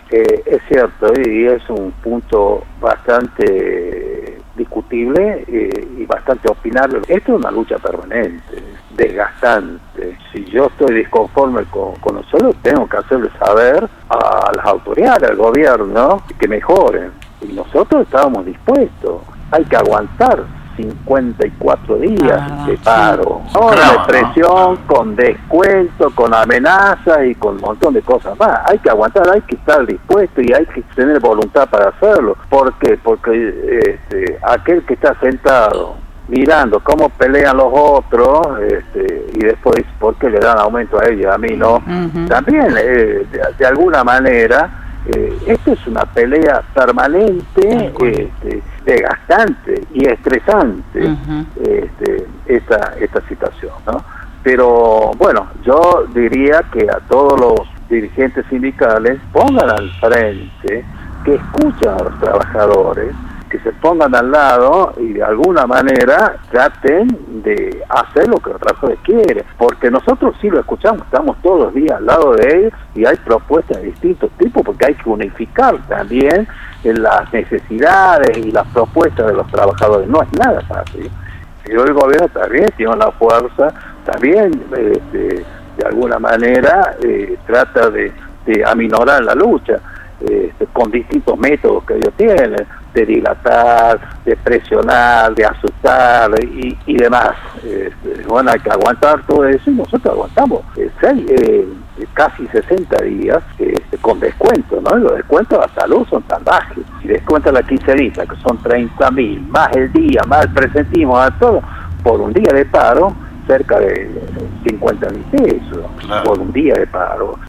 Es cierto, y es un punto bastante discutible y bastante opinable. Esto es una lucha permanente, desgastante. Si yo estoy disconforme con nosotros, tengo que hacerle saber a las autoridades, al gobierno, que mejoren. Y nosotros estábamos dispuestos. Hay que aguantar 54 días de paro, con represión, con descuento, con amenazas y con un montón de cosas más. Hay que aguantar, hay que estar dispuesto y hay que tener voluntad para hacerlo. ¿Por qué? Porque aquel que está sentado mirando cómo pelean los otros y después ¿por qué le dan aumento a ellos y a mí no? También de alguna manera esto es una pelea permanente, desgastante y estresante, esta situación, ¿no? Pero bueno, yo diría que a todos los dirigentes sindicales pongan al frente, que escuchen a los trabajadores, que se pongan al lado y de alguna manera traten de hacer lo que los trabajadores quieren, porque nosotros sí lo escuchamos, estamos todos los días al lado de ellos y hay propuestas de distintos tipos, porque hay que unificar también las necesidades y las propuestas de los trabajadores. No es nada fácil. Y hoy el gobierno también tiene una fuerza, también de alguna manera trata de aminorar la lucha con distintos métodos que ellos tienen, de dilatar, de presionar, de asustar y demás. Bueno, hay que aguantar todo eso y nosotros aguantamos casi 60 días con descuento, ¿no? Los descuentos a salud son salvajes. Si descuentan la quincenita, que son 30.000, más el día, más el presentismo, más todo, por un día de paro, cerca de 50.000 pesos, por un día de paro.